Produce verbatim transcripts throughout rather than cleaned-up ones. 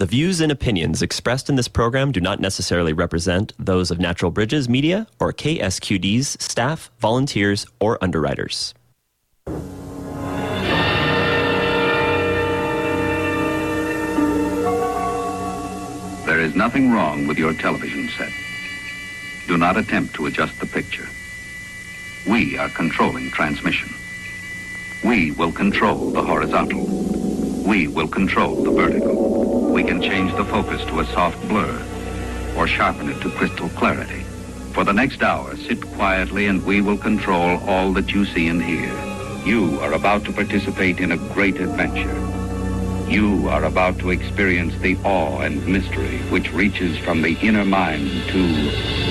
The views and opinions expressed in this program do not necessarily represent those of Natural Bridges Media or K S Q D's staff, volunteers, or underwriters. There is nothing wrong with your television set. Do not attempt to adjust the picture. We are controlling transmission. We will control the horizontal. We will control the vertical. We can change the focus to a soft blur or sharpen it to crystal clarity. For the next hour, sit quietly and we will control all that you see and hear. You are about to participate in a great adventure. You are about to experience the awe and mystery which reaches from the inner mind to...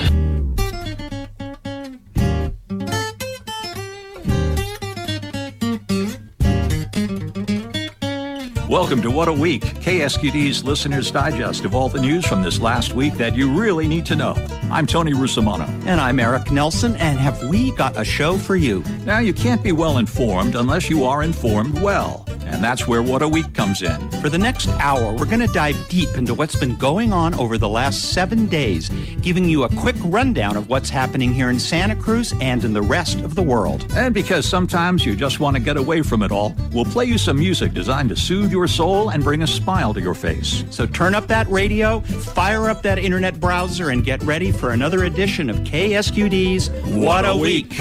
Welcome to What a Week, K S Q D's Listener's Digest of all the news from this last week that you really need to know. I'm Tony Russomono. And I'm Eric Nelson, and have we got a show for you? Now, you can't be well informed unless you are informed well. And that's where What a Week comes in. For the next hour, we're going to dive deep into what's been going on over the last seven days, giving you a quick rundown of what's happening here in Santa Cruz and in the rest of the world. And because sometimes you just want to get away from it all, we'll play you some music designed to soothe your soul and bring a smile to your face. So turn up that radio, fire up that internet browser, and get ready for another edition of K S Q D's What a Week.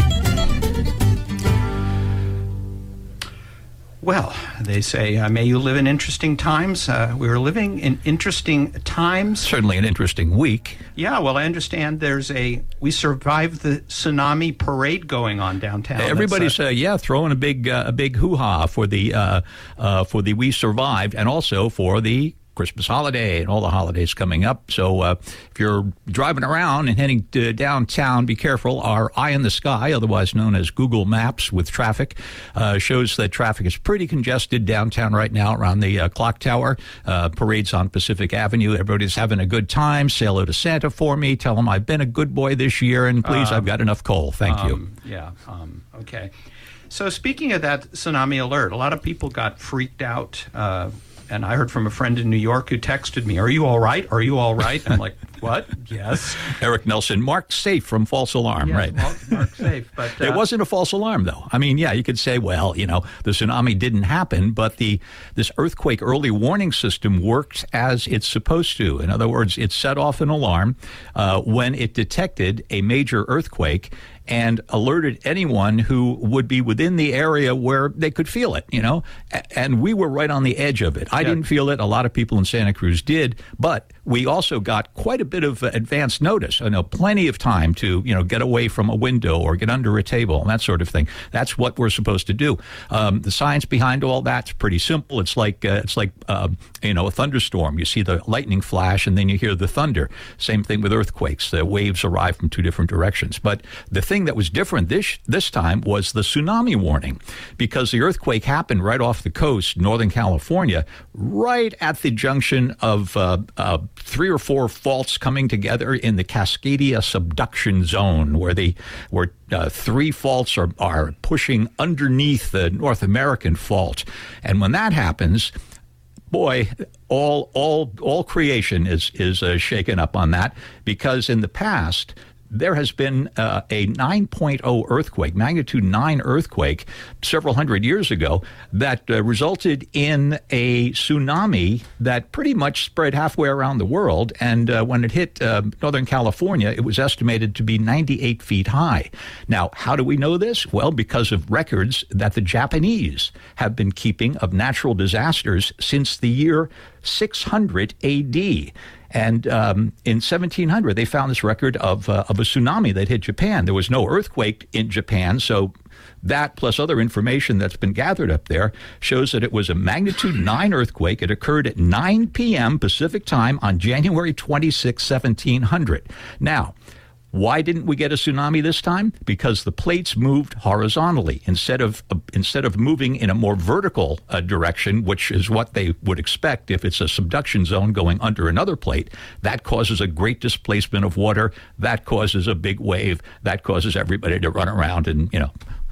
Well, they say, uh, may you live in interesting times. Uh, we are living in interesting times. Certainly an interesting week. Yeah, well, I understand there's a, we survived the tsunami parade going on downtown. Everybody's, uh, uh, yeah, throwing a big, uh, a big hoo-ha for the, uh, uh, for the We Survived, and also for the Christmas holiday and all the holidays coming up. So uh, if you're driving around and heading to downtown, be careful. Our eye in the sky, otherwise known as Google Maps with traffic, uh, shows that traffic is pretty congested downtown right now around the uh, clock tower. Uh, parades on Pacific Avenue. Everybody's having a good time. Say hello to Santa for me. Tell him I've been a good boy this year, and please, um, I've got enough coal. Thank um, you. Yeah, um, okay. So speaking of that tsunami alert, a lot of people got freaked out. Uh, And I heard from a friend in New York who texted me, are you all right? Are you all right? I'm like, what? Yes. Eric Nelson, marked safe from false alarm, yes, right? Marked, marked safe. But uh, it wasn't a false alarm, though. I mean, yeah, you could say, well, you know, the tsunami didn't happen, but the this earthquake early warning system worked as it's supposed to. In other words, it set off an alarm uh, when it detected a major earthquake and alerted anyone who would be within the area where they could feel it, you know. And we were right on the edge of it. I yeah. didn't feel it. A lot of people in Santa Cruz did. But we also got quite a bit of advance notice. I know plenty of time to, you know, get away from a window or get under a table and that sort of thing. That's what we're supposed to do. Um, the science behind all that's pretty simple. It's like, uh, it's like uh, you know, a thunderstorm. You see the lightning flash and then you hear the thunder. Same thing with earthquakes. The waves arrive from two different directions. But the thing that was different this this time was the tsunami warning, because the earthquake happened right off the coast, Northern California, right at the junction of uh, uh, three or four faults coming together in the Cascadia subduction zone, where the where uh, three faults are are pushing underneath the North American fault, and when that happens, boy, all all all creation is is uh, shaken up on that, because in the past there has been uh, a nine point oh earthquake, magnitude nine earthquake, several hundred years ago that uh, resulted in a tsunami that pretty much spread halfway around the world. And uh, when it hit uh, Northern California, it was estimated to be ninety-eight feet high. Now, how do we know this? Well, because of records that the Japanese have been keeping of natural disasters since the year six hundred A D. And um, in seventeen hundred, they found this record of uh, of a tsunami that hit Japan. There was no earthquake in Japan, so that plus other information that's been gathered up there shows that it was a magnitude nine earthquake. It occurred at nine p.m. Pacific time on January twenty-sixth, seventeen hundred. Now, why didn't we get a tsunami this time? Because the plates moved horizontally instead of uh, instead of moving in a more vertical uh, direction, which is what they would expect if it's a subduction zone going under another plate. That causes a great displacement of water. That causes a big wave. That causes everybody to run around and, you know,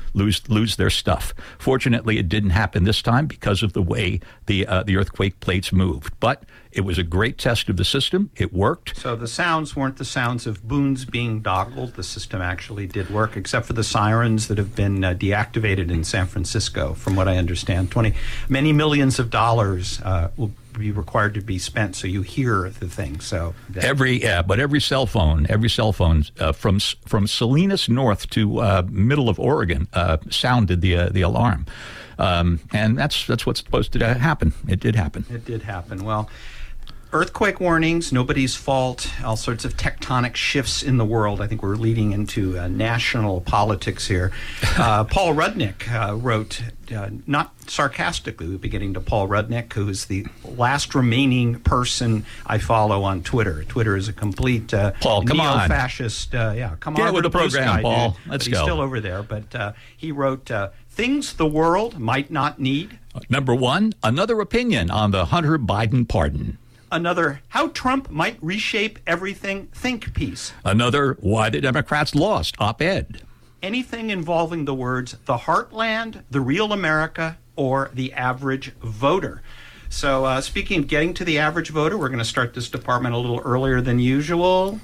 lose lose their stuff. Fortunately, it didn't happen this time because of the way the uh, the earthquake plates moved. But it was a great test of the system. It worked. So the sounds weren't the sounds of boons being doggled. The system actually did work, except for the sirens that have been uh, deactivated in San Francisco, from what I understand. Twenty many millions of dollars uh, will be required to be spent so you hear the thing. So that- every yeah, but every cell phone, every cell phone uh, from from Salinas north to uh, middle of Oregon uh, sounded the uh, the alarm, um, and that's that's what's supposed to happen. It did happen. It did happen. Well. Earthquake warnings, nobody's fault, all sorts of tectonic shifts in the world. I think we're leading into uh, national politics here. Uh, Paul Rudnick uh, wrote, uh, not sarcastically, we'll be getting to Paul Rudnick, who is the last remaining person I follow on Twitter. Twitter is a complete uh, Paul, come on. neo-fascist. Uh, yeah, come Get on with the blue program, sky, Paul. dude. Let's but he's go. still over there. But uh, he wrote, uh, things the world might not need. Number one, another opinion on the Hunter Biden pardon. Another, how Trump might reshape everything think piece. Another, why the Democrats lost op-ed. Anything involving the words the heartland, the real America, or the average voter. So uh, speaking of getting to the average voter, we're going to start this department a little earlier than usual.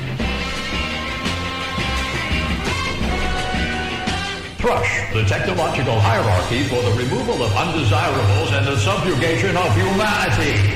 Thrush, the technological hierarchy for the removal of undesirables and the subjugation of humanity.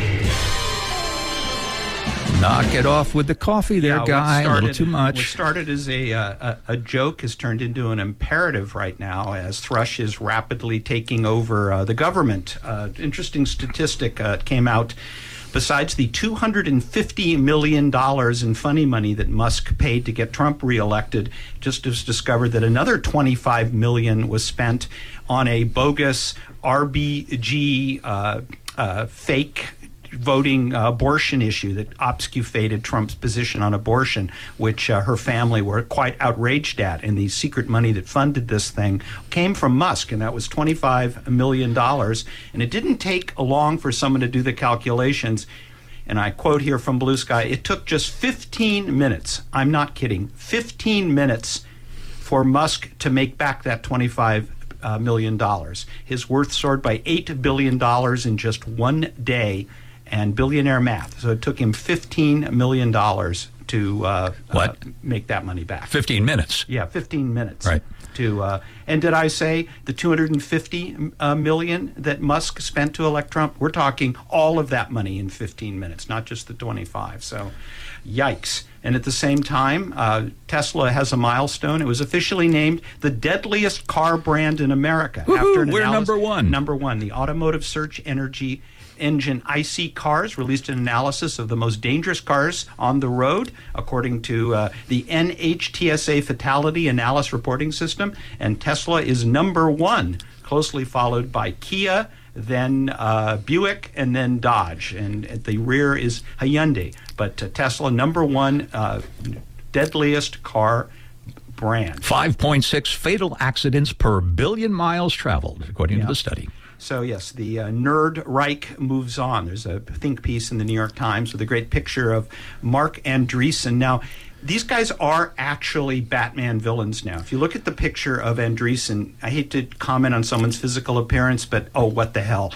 Knock it off with the coffee there, Yeah, guy. started, a little too much. What started as a, uh, a a joke has turned into an imperative right now as Thrush is rapidly taking over uh, the government. Uh, interesting statistic uh, came out. Besides the two hundred fifty million dollars in funny money that Musk paid to get Trump reelected, just was discovered that another twenty-five million dollars was spent on a bogus R B G uh, uh, fake voting uh, abortion issue that obfuscated Trump's position on abortion, which uh, her family were quite outraged at. And the secret money that funded this thing came from Musk, and that was twenty-five million dollars. And it didn't take long for someone to do the calculations. And I quote here from Blue Sky, it took just fifteen minutes, I'm not kidding, fifteen minutes for Musk to make back that twenty-five uh, million dollars. His worth soared by eight billion dollars in just one day. And billionaire math. So it took him fifteen million dollars to uh, what? Uh, make that money back. fifteen minutes. Yeah, fifteen minutes. Right. To uh, and did I say the two hundred fifty uh, million that Musk spent to elect Trump? We're talking all of that money in fifteen minutes, not just the twenty-five. So, yikes. And at the same time, uh, Tesla has a milestone. It was officially named the deadliest car brand in America. Woo-hoo, after an we're analysis, number one. Number one. The Automotive Search Energy Engine I C Cars released an analysis of the most dangerous cars on the road, according to uh, the N H T S A Fatality Analysis Reporting System, and Tesla is number one, closely followed by Kia, then uh, Buick, and then Dodge, and at the rear is Hyundai. But uh, Tesla, number one, uh, deadliest car brand. five point six fatal accidents per billion miles traveled, according Yeah. to the study. So, yes, the uh, Nerd Reich moves on. There's a think piece in the New York Times with a great picture of Mark Andreessen. Now, these guys are actually Batman villains now. If you look at the picture of Andreessen, I hate to comment on someone's physical appearance, but oh, what the hell.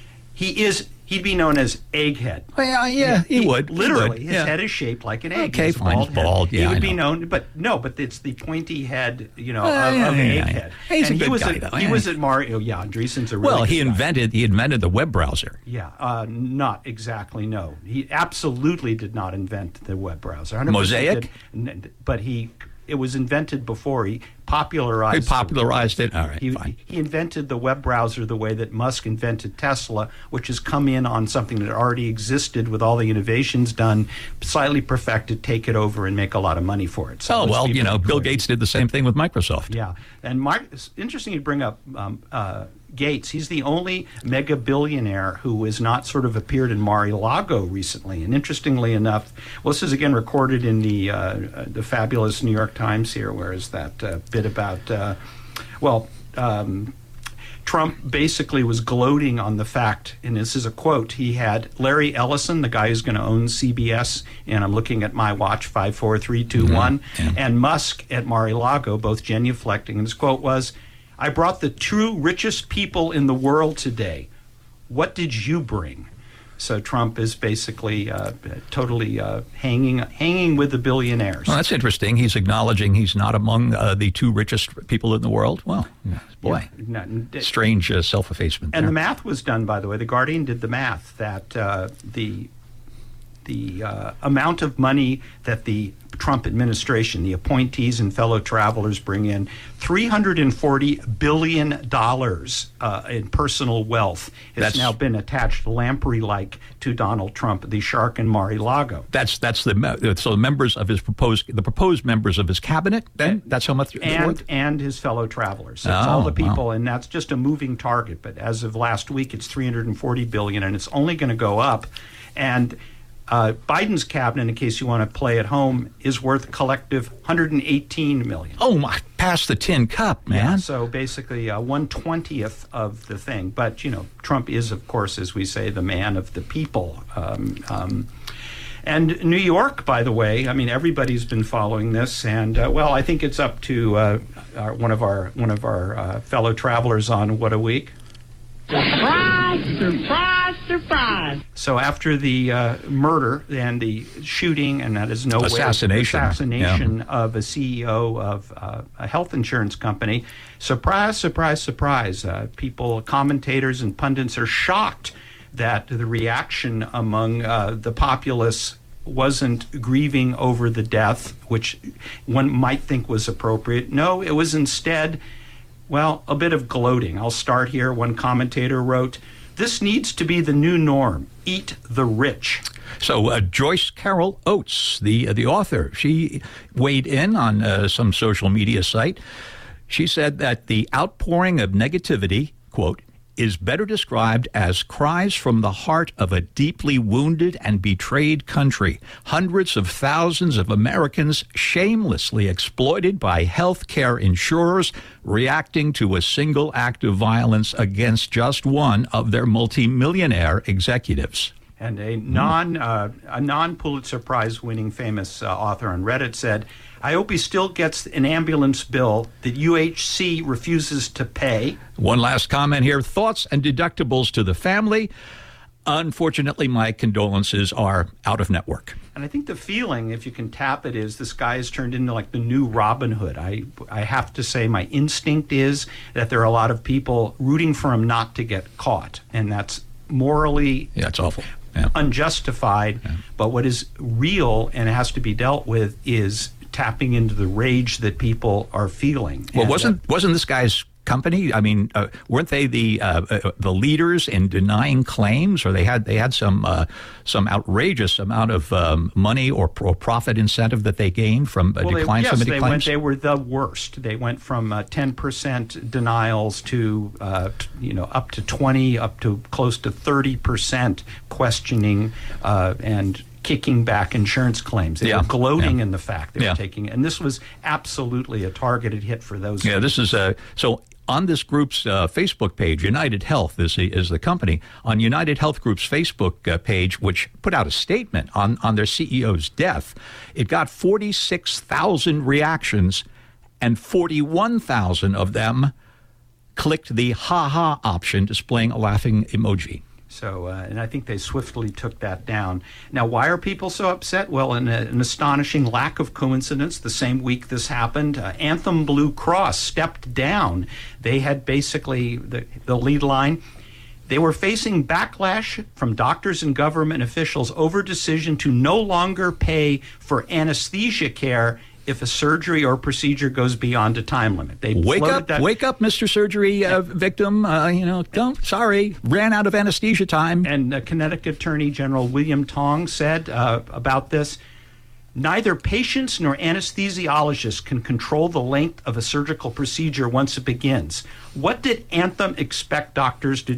He is... He'd be known as Egghead. Well, yeah, yeah, he, would. He Literally, would, his yeah. head is shaped like an egg. Okay, He has a fine, bald he's head. bald, yeah, He would I be know. known, but no, but it's the pointy head, you know, Well, of, yeah, of yeah, an yeah, egghead. yeah. He's a and good he was guy, at, though, He yeah. was at Mario. Yeah, Andreessen's a really Well, he good guy. invented he invented the web browser. Yeah, uh, not exactly. No, he absolutely did not invent the web browser. one hundred percent Mosaic? did, n- but he it was invented before he popularized. He popularized it. All right, He, fine. he invented the web browser the way that Musk invented Tesla, which has come in on something that already existed with all the innovations done, slightly perfected, take it over, and make a lot of money for it. So Oh, let's well, be you know, pretty Bill clear. Gates did the same thing with Microsoft. Yeah, and Mark, it's interesting you bring up um, uh, Gates. He's the only mega billionaire who has not sort of appeared in Mar-a-Lago recently. And interestingly enough, well, this is again recorded in the uh, uh, the fabulous New York Times here, where is that uh, bit about, uh, well, um, Trump basically was gloating on the fact, and this is a quote, he had Larry Ellison, the guy who's going to own C B S, and I'm looking at my watch, five, four, three, two, one, yeah. and Musk at Mar-a-Lago, both genuflecting. And his quote was, I brought the two richest people in the world today. What did you bring? So Trump is basically uh, totally uh, hanging hanging with the billionaires. Well, that's interesting. He's acknowledging he's not among uh, the two richest people in the world. Well, boy, yeah, no, strange uh, self-effacement And there. the math was done, by the way. The Guardian did the math that uh, the the uh, amount of money that the Trump administration, the appointees and fellow travelers bring in, three hundred forty billion dollars uh, in personal wealth has That's, now been attached lamprey-like to Donald Trump, the shark in Mar-a-Lago. That's that's the so the members of his proposed the proposed members of his cabinet. Then that's how much and and his fellow travelers. So it's oh, all the people, wow. and that's just a moving target. But as of last week, it's three hundred forty billion dollars, and it's only going to go up. And Uh, Biden's cabinet, in case you want to play at home, is worth a collective one hundred eighteen million dollars. Oh my! Pass the tin cup, man. Yeah, so basically, uh, one twentieth of the thing. But you know, Trump is, of course, as we say, the man of the people. Um, um, and New York, by the way, I mean, everybody's been following this, and uh, well, I think it's up to uh, our, one of our one of our uh, fellow travelers on What a Week. Surprise, surprise, surprise. So after the uh, murder and the shooting, and that is no assassination, assassination yeah. of a C E O of uh, a health insurance company, surprise, surprise, surprise. Uh, people, commentators and pundits are shocked that the reaction among uh, the populace wasn't grieving over the death, which one might think was appropriate. No, it was instead, well, a bit of gloating. I'll start here. One commentator wrote, "This needs to be the new norm. Eat the rich." So uh, Joyce Carol Oates, the uh, the author, she weighed in on uh, some social media site. She said that the outpouring of negativity, quote, is better described as cries from the heart of a deeply wounded and betrayed country. Hundreds of thousands of Americans shamelessly exploited by health care insurers reacting to a single act of violence against just one of their multimillionaire executives. And a non uh, a non Pulitzer Prize winning famous uh, author on Reddit said, "I hope he still gets an ambulance bill that U H C refuses to pay." One last comment here. Thoughts and deductibles to the family. Unfortunately, my condolences are out of network. And I think the feeling, if you can tap it, is this guy has turned into like the new Robin Hood. I I have to say my instinct is that there are a lot of people rooting for him not to get caught. And that's morally Yeah, it's awful. Yeah. unjustified. Yeah. But what is real and has to be dealt with is tapping into the rage that people are feeling. Well, and, wasn't uh, wasn't this guy's company? I mean, uh, weren't they the uh, uh, the leaders in denying claims, or they had they had some uh, some outrageous amount of um, money or, or profit incentive that they gained from uh, well, declining they, yes, so many they claims? Went, they were the worst. They went from uh, ten percent denials to uh, t- you know up to twenty, up to close to thirty percent questioning uh, and kicking back insurance claims. They yeah. were gloating yeah. in the fact they yeah. were taking, and this was absolutely a targeted hit for those. Yeah, this is uh, so. On this group's uh, Facebook page, United Health is the, is the company. On United Health Group's Facebook uh, page, which put out a statement on, on their C E O's death, it got forty-six thousand reactions, and forty-one thousand of them clicked the ha-ha option, displaying a laughing emoji. So, uh, and I think they swiftly took that down. Now, why are people so upset? Well, in a, an astonishing lack of coincidence, the same week this happened, uh, Anthem Blue Cross stepped down. They had basically the, the lead line. They were facing backlash from doctors and government officials over decision to no longer pay for anesthesia care if a surgery or procedure goes beyond a time limit. They wake up, that. wake up, Mister Surgery uh, victim. Uh, you know, don't. Sorry, ran out of anesthesia time. And uh, Connecticut Attorney General William Tong said uh, about this, neither patients nor anesthesiologists can control the length of a surgical procedure once it begins. What did Anthem expect doctors to do?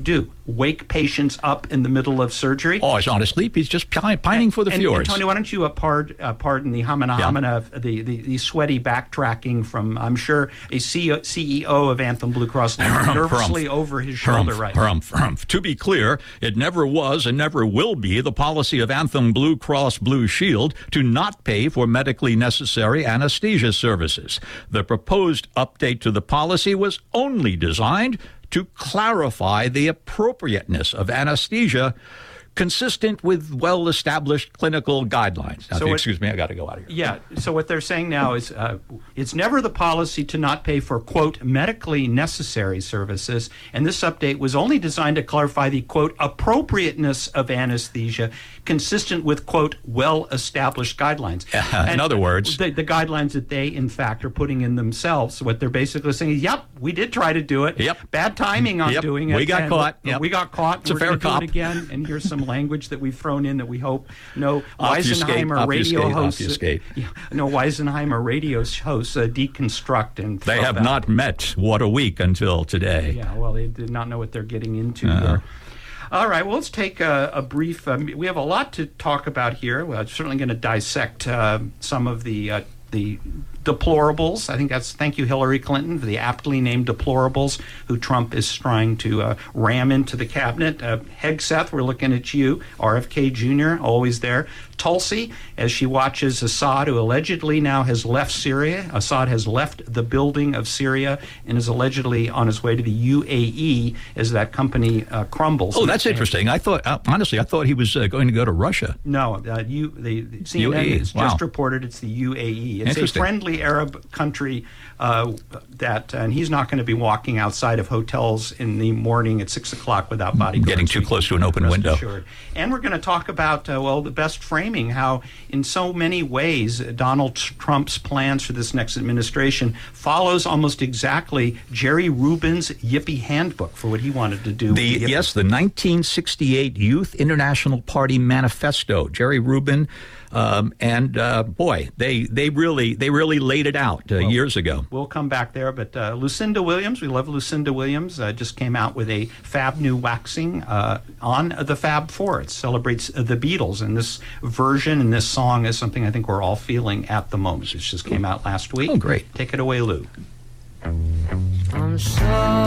wake patients up in the middle of surgery. Oh, he's not asleep. He's just pi- pining for the and, fjords. And Tony, why don't you uh, pard, uh, pardon the hamana Yeah. hamana, the, the, the sweaty backtracking from, I'm sure, a C E O of Anthem Blue Cross nervously Harumph. over his shoulder Harumph, right now. harumph, harumph. To be clear, it never was and never will be the policy of Anthem Blue Cross Blue Shield to not pay for medically necessary anesthesia services. The proposed update to the policy was only designed to clarify the appropriateness of anesthesia consistent with well-established clinical guidelines. Now, So if you it- excuse me, I got to go out of here. Yeah, so what they're saying now is uh, it's never the policy to not pay for, quote, medically necessary services, and this update was only designed to clarify the, quote, appropriateness of anesthesia consistent with, quote, well-established guidelines. Uh, in And other words- The, the guidelines that they, in fact, are putting in themselves. What they're basically saying is, yep, we did try to do it. Yep. Bad timing on Yep, doing it. we got and caught. We, Yep. we got caught. It's a We're fair gonna do cop. it again, and here's some language that we've thrown in that we hope no Obfuscate, Weisenheimer radio obfuscate, hosts. obfuscate. Yeah, no Weisenheimer radio hosts uh, deconstruct and They throw have back. not met what a week until today. Yeah, well, they did not know what they're getting into Uh-huh. there. All right, well, let's take a, a brief. Um, we have a lot to talk about here. We're certainly going to dissect uh, some of the uh, the deplorables. I think that's thank you, Hillary Clinton, for the aptly named deplorables who Trump is trying to uh, ram into the cabinet. Uh, Hegseth, we're looking at you. R F K Junior, always there. Tulsi, as she watches Assad, who allegedly now has left Syria. Assad has left the building of Syria and is allegedly on his way to the U A E as that company uh, crumbles. Oh, that's interesting. I thought, uh, honestly, I thought he was uh, going to go to Russia. No, uh, you, the, the C N N U A E, has wow. just reported it's the U A E. It's a Interesting. friendly Arab country uh, that, and he's not going to be walking outside of hotels in the morning at six o'clock without bodyguards. Getting too We close can to an open rest window. assured. And we're going to talk about, uh, well, the best framing, how in so many ways Donald Trump's plans for this next administration follows almost exactly Jerry Rubin's Yippie handbook for what he wanted to do. The with Yippie. yes, the nineteen sixty-eight Youth International Party Manifesto. Jerry Rubin, um, and uh, boy, they they really they really laid it out uh, Well, years ago. We'll come back there, but uh, Lucinda Williams, we love Lucinda Williams, uh, just came out with a Fab New waxing uh, on the Fab Four. It celebrates uh, the Beatles, and this version and this song is something I think we're all feeling at the moment. It just came out last week. Oh, great. Take it away, Lou. I'm so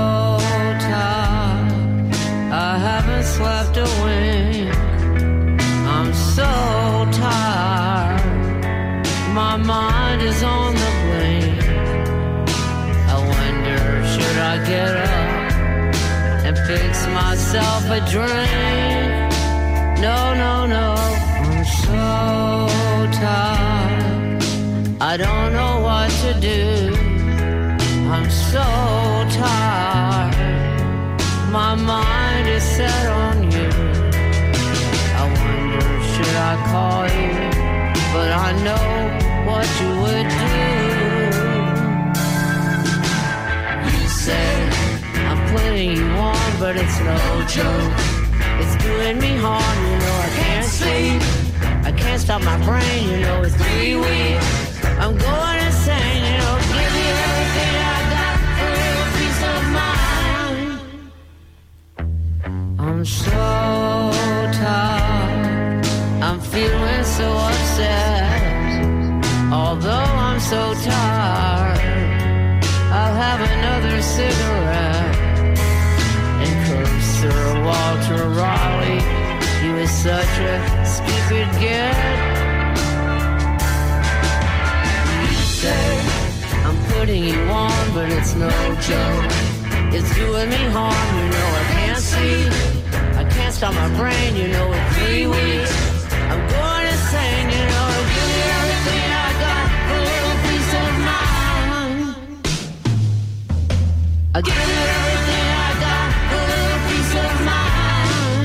tired, I haven't slept a wink. I'm so tired, my mind is on the blink. I wonder, should I get up and fix myself a drink? No, no, no, I'm so tired, I don't know what to do. I'm so tired, my mind is set on you. I wonder, should I call you? But I know what you would do. You say, I'm putting you on, but it's no joke. It's doing me harm, you know I can't sleep. I can't stop my brain, you know it's three weeks. I'm going insane, you know, give you everything I got for a little peace of mind. I'm so tired, I'm feeling so upset. Although I'm so tired, I'll have another cigarette and curse Sir Walter Raleigh. He was such a stupid git. I'm putting you on, but it's no joke. It's doing me harm, you know I can't see. I can't stop my brain, you know in three weeks I'm going insane, you know I'll give you everything I got for a little peace of mind. I'll give you everything I got for a little peace of mind.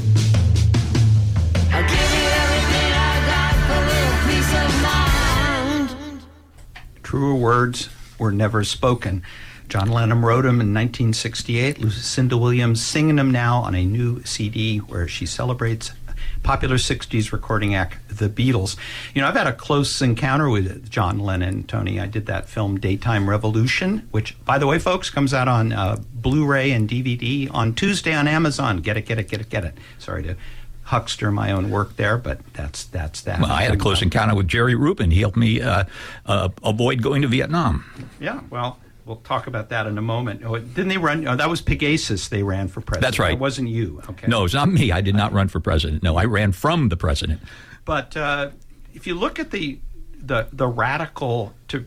I'll give you everything I got for a little peace of mind. Truer words were never spoken. John Lennon wrote them in nineteen sixty-eight. Lucinda Williams singing them now on a new C D where she celebrates popular sixties recording act, the Beatles. You know, I've had a close encounter with John Lennon, Tony. I did that film Daytime Revolution, which, by the way, folks, comes out on uh, Blu-ray and D V D on Tuesday on Amazon. Get it, get it, get it, get it. Sorry to huckster my own work there, but that's that's that. Well, I had a close encounter with Jerry Rubin. He helped me uh, uh, avoid going to Vietnam. Yeah, well, we'll talk about that in a moment. Oh, didn't they run? Oh, that was Pegasus they ran for president. That's right. It wasn't you. Okay. No, it's not me. I did not run for president. No, I ran from the president. But uh, if you look at the the the radical, to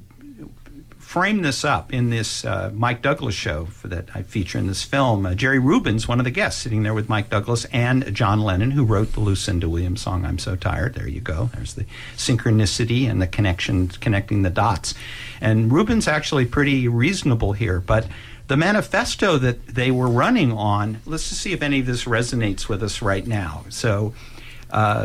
frame this up in this uh, Mike Douglas show for that I feature in this film, uh, Jerry Rubin's one of the guests sitting there with Mike Douglas and John Lennon, who wrote the Lucinda Williams song "I'm So Tired." There you go. There's the synchronicity and the connection, connecting the dots. And Rubin's actually pretty reasonable here, but the manifesto that they were running on, let's just see if any of this resonates with us right now. So uh,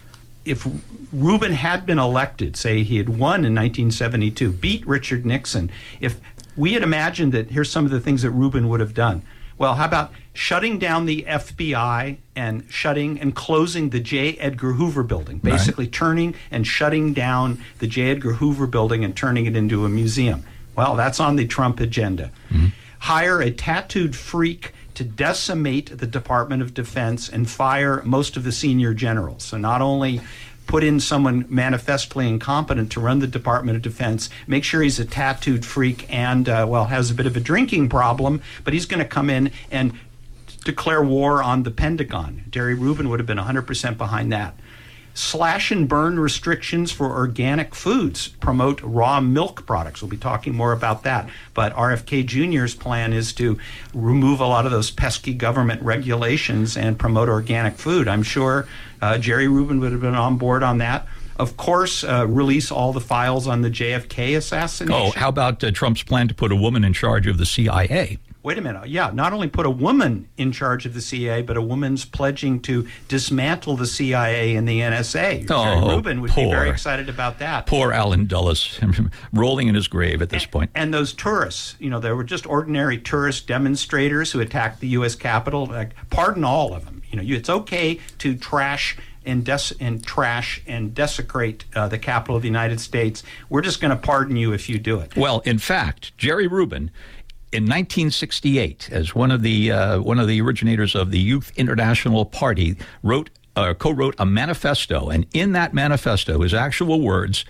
if Rubin had been elected, say he had won in nineteen seventy-two, beat Richard Nixon, if we had imagined that here's some of the things that Rubin would have done. Well, how about shutting down the F B I and shutting and closing the J. Edgar Hoover building, basically right. turning and shutting down the J. Edgar Hoover building and turning it into a museum. Well, that's on the Trump agenda. Mm-hmm. Hire a tattooed freak to decimate the Department of Defense and fire most of the senior generals. So not only put in someone manifestly incompetent to run the Department of Defense, make sure he's a tattooed freak and, uh, well, has a bit of a drinking problem, but he's going to come in and declare war on the Pentagon. Jerry Rubin would have been one hundred percent behind that. Slash and burn restrictions for organic foods. Promote raw milk products. We'll be talking more about that. But R F K Junior's plan is to remove a lot of those pesky government regulations and promote organic food. I'm sure uh, Jerry Rubin would have been on board on that. Of course, uh, release all the files on the J F K assassination. Oh, how about uh, Trump's plan to put a woman in charge of the C I A? Wait a minute. Yeah, not only put a woman in charge of the C I A, but a woman's pledging to dismantle the C I A and the N S A. Oh, Jerry Rubin would poor, be very excited about that. Poor Alan Dulles, rolling in his grave at this and, point. And those tourists, you know, there were just ordinary tourist demonstrators who attacked the U S Capitol. Like, pardon all of them. You know, you, it's okay to trash and, des- and trash and desecrate uh, the Capitol of the United States. We're just going to pardon you if you do it. Well, in fact, Jerry Rubin, in nineteen sixty-eight, as one of the uh, one of the originators of the Youth International Party, wrote uh, co-wrote a manifesto, and in that manifesto, his actual words: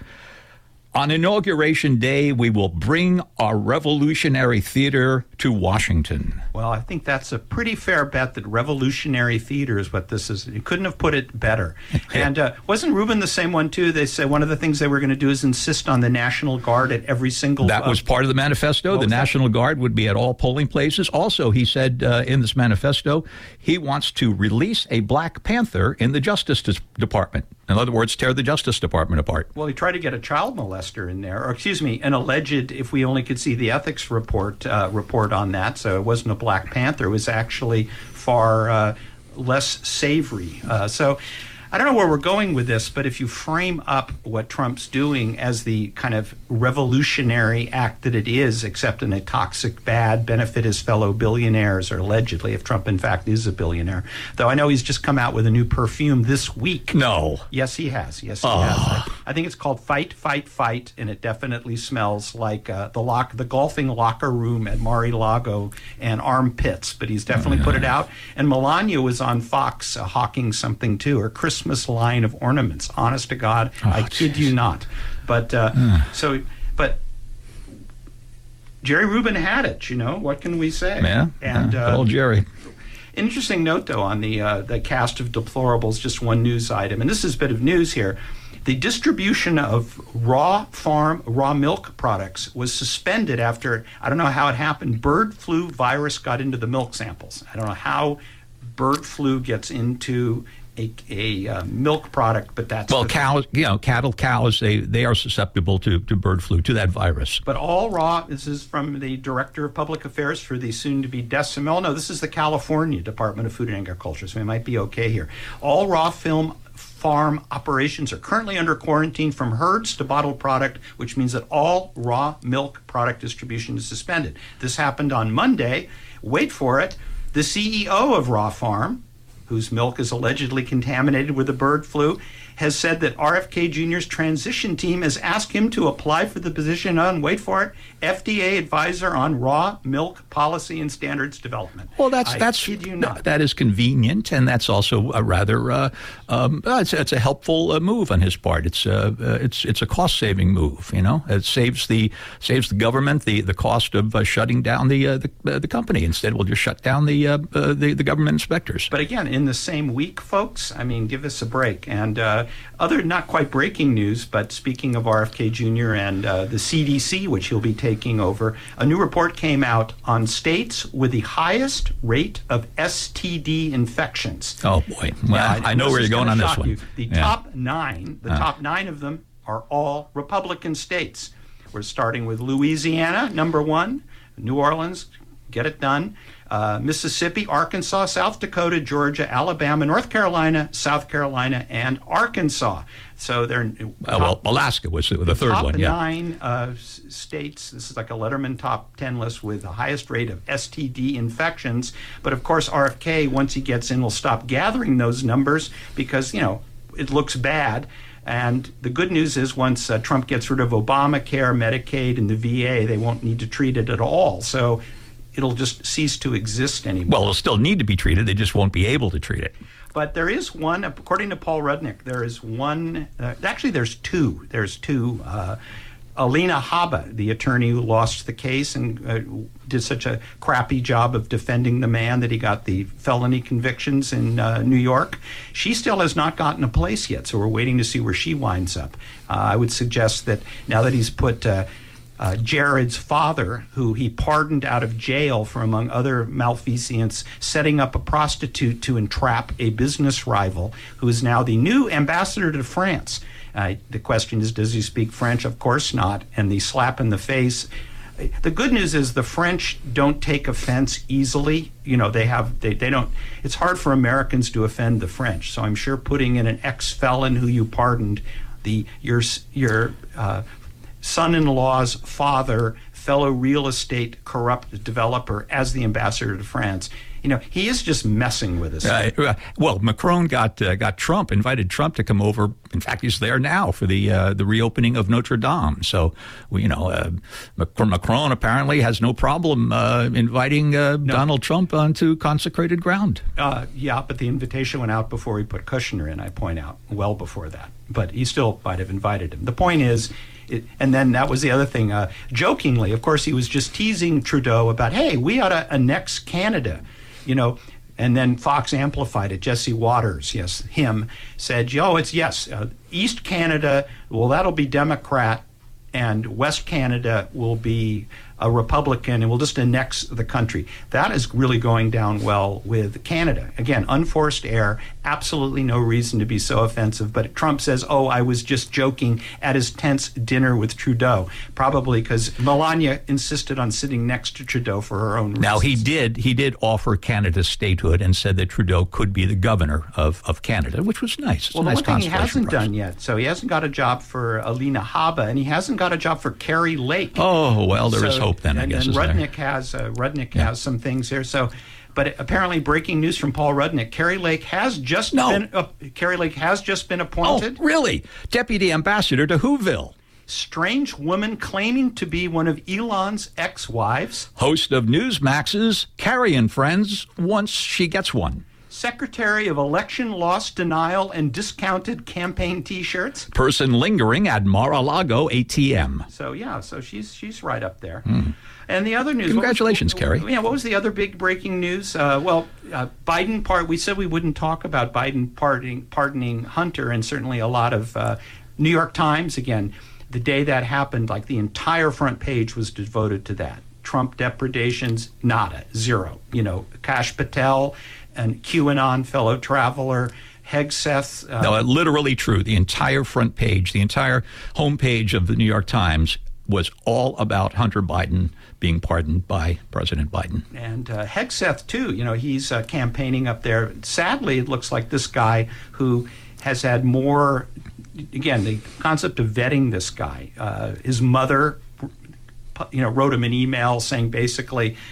"On Inauguration Day, we will bring our revolutionary theater to Washington." Well, I think that's a pretty fair bet that revolutionary theater is what this is. You couldn't have put it better. And uh, wasn't Rubin the same one, too? They said one of the things they were going to do is insist on the National Guard at every single... That uh, was part of the manifesto. The National that? Guard would be at all polling places. Also, he said uh, in this manifesto, he wants to release a Black Panther in the Justice Department. In other words, tear the Justice Department apart. Well, he tried to get a child molester in there, or excuse me, an alleged, if we only could see the ethics report uh, report on that, so it wasn't a Black Panther, it was actually far uh, less savory. Uh, so I don't know where we're going with this, but if you frame up what Trump's doing as the kind of revolutionary act that it is, except in a toxic, bad, benefit his fellow billionaires, or allegedly, if Trump in fact is a billionaire. Though I know he's just come out with a new perfume this week. No. Yes, he has. Yes, he oh. has. I, I think it's called Fight, Fight, Fight, and it definitely smells like uh, the lock, the golfing locker room at Mar-a-Lago and armpits. But he's definitely mm. put it out. And Melania was on Fox uh, hawking something too, or Christmas line of ornaments. Honest to God, oh, I kid geez. you not. But uh, mm. so, but Jerry Rubin had it. You know, what can we say? Yeah, and yeah. Uh, old Jerry. Interesting note, though, on the uh, the cast of deplorables. Just one news item, and this is a bit of news here. The distribution of raw farm, raw milk products was suspended after, I don't know how it happened, bird flu virus got into the milk samples. I don't know how bird flu gets into a, a uh, milk product, but that's... Well, cows, you know, cattle, cows, they, they are susceptible to, to bird flu, to that virus. But all raw, this is from the Director of Public Affairs for the soon-to-be decimal. No, this is the California Department of Food and Agriculture, so we might be okay here. All raw film farm operations are currently under quarantine from herds to bottled product, which means that all raw milk product distribution is suspended. This happened on Monday. Wait for it. The C E O of Raw Farm, whose milk is allegedly contaminated with the bird flu, has said that R F K Junior's transition team has asked him to apply for the position on, wait for it, F D A advisor on raw milk policy and standards development. Well, that's I that's kid you not. that is convenient, and that's also a rather uh, um, uh, it's, it's a helpful uh, move on his part. It's uh, uh, it's it's a cost saving move. You know, it saves the saves the government the, the cost of uh, shutting down the uh, the, uh, the company. Instead, we'll just shut down the, uh, uh, the the government inspectors. But again, in the same week, folks, I mean, give us a break. And uh, other not quite breaking news, but speaking of R F K Junior and uh, the C D C, which he'll be taking over, a new report came out on states with the highest rate of S T D infections. Oh boy! Well, yeah, I know where you're going on this one. You. The yeah. top nine, the uh. top nine of them are all Republican states. We're starting with Louisiana, number one, New Orleans, get it done. Uh, Mississippi, Arkansas, South Dakota, Georgia, Alabama, North Carolina, South Carolina, and Arkansas. So they're top, uh, well, Alaska was the, the third top one. Yeah, nine uh, s- states. This is like a Letterman top ten list with the highest rate of S T D infections. But of course, R F K, once he gets in, will stop gathering those numbers because you know it looks bad. And the good news is once uh, Trump gets rid of Obamacare, Medicaid, and the V A, they won't need to treat it at all. So it'll just cease to exist anymore. Well, it'll still need to be treated. They just won't be able to treat it. But there is one, according to Paul Rudnick, there is one, uh, actually there's two. There's two. Uh, Alina Habba, the attorney who lost the case and uh, did such a crappy job of defending the man that he got the felony convictions in uh, New York, she still has not gotten a place yet, so we're waiting to see where she winds up. Uh, I would suggest that now that he's put uh, uh, Jared's father, who he pardoned out of jail for, among other malfeasance, setting up a prostitute to entrap a business rival, who is now the new ambassador to France. Uh, the question is, does he speak French? Of course not. And the slap in the face. The good news is the French don't take offense easily. You know, they have, they, they don't, it's hard for Americans to offend the French. So I'm sure putting in an ex-felon who you pardoned, the your your uh, son-in-law's father, fellow real estate corrupt developer, as the ambassador to France. You know, he is just messing with us. Uh, well, Macron got uh, got Trump, invited Trump to come over. In fact, he's there now for the uh, the reopening of Notre Dame. So, well, you know, uh, Macron apparently has no problem uh, inviting uh, no. Donald Trump onto consecrated ground. Uh, yeah, but the invitation went out before he put Kushner in, I point out, well before that. But he still might have invited him. The point is, It, and then that was the other thing. Uh, jokingly, of course, he was just teasing Trudeau about, hey, we ought to annex Canada, you know. And then Fox amplified it. Jesse Waters, yes, him, said, yo, it's yes, uh, East Canada, well, that'll be Democrat, and West Canada will be a Republican, and we'll just annex the country. That is really going down well with Canada. Again, unforced error, absolutely no reason to be so offensive. But Trump says, oh, I was just joking at his tense dinner with Trudeau, probably because Melania insisted on sitting next to Trudeau for her own reasons. Now, he did he did offer Canada statehood and said that Trudeau could be the governor of, of Canada, which was nice. It's well, a the nice one thing he hasn't prize. done yet, so he hasn't got a job for Alina Habba, and he hasn't got a job for Carrie Lake. Oh, well, there so, is hope then, I and, guess. And is Rudnick there? has uh, Rudnick Yeah. has some things here. So, but apparently, breaking news from Paul Rudnick: Carrie Lake has just No. been uh, Carrie Lake has just been appointed. Oh, really? Deputy Ambassador to Whoville. Strange woman claiming to be one of Elon's ex-wives. Host of Newsmax's Carrie and Friends once she gets one. Secretary of Election Loss Denial and Discounted Campaign T-shirts. Person lingering at Mar-a-Lago A T M. So yeah, so she's she's right up there. Hmm. And the other news. Congratulations, what was, Carrie. Yeah, what was the other big breaking news? Uh, well, uh, Biden part. We said we wouldn't talk about Biden pardoning, pardoning Hunter, and certainly a lot of uh, New York Times again. The day that happened, like the entire front page was devoted to that. Trump depredations, nada, zero. You know, Kash Patel and QAnon fellow traveler, Hegseth. Uh, No, literally true. The entire front page, the entire homepage of the New York Times was all about Hunter Biden being pardoned by President Biden. And uh, Hegseth, too. You know, he's uh, campaigning up there. Sadly, it looks like this guy who has had more, again, the concept of vetting this guy. Uh, his mother, you know, wrote him an email saying basically,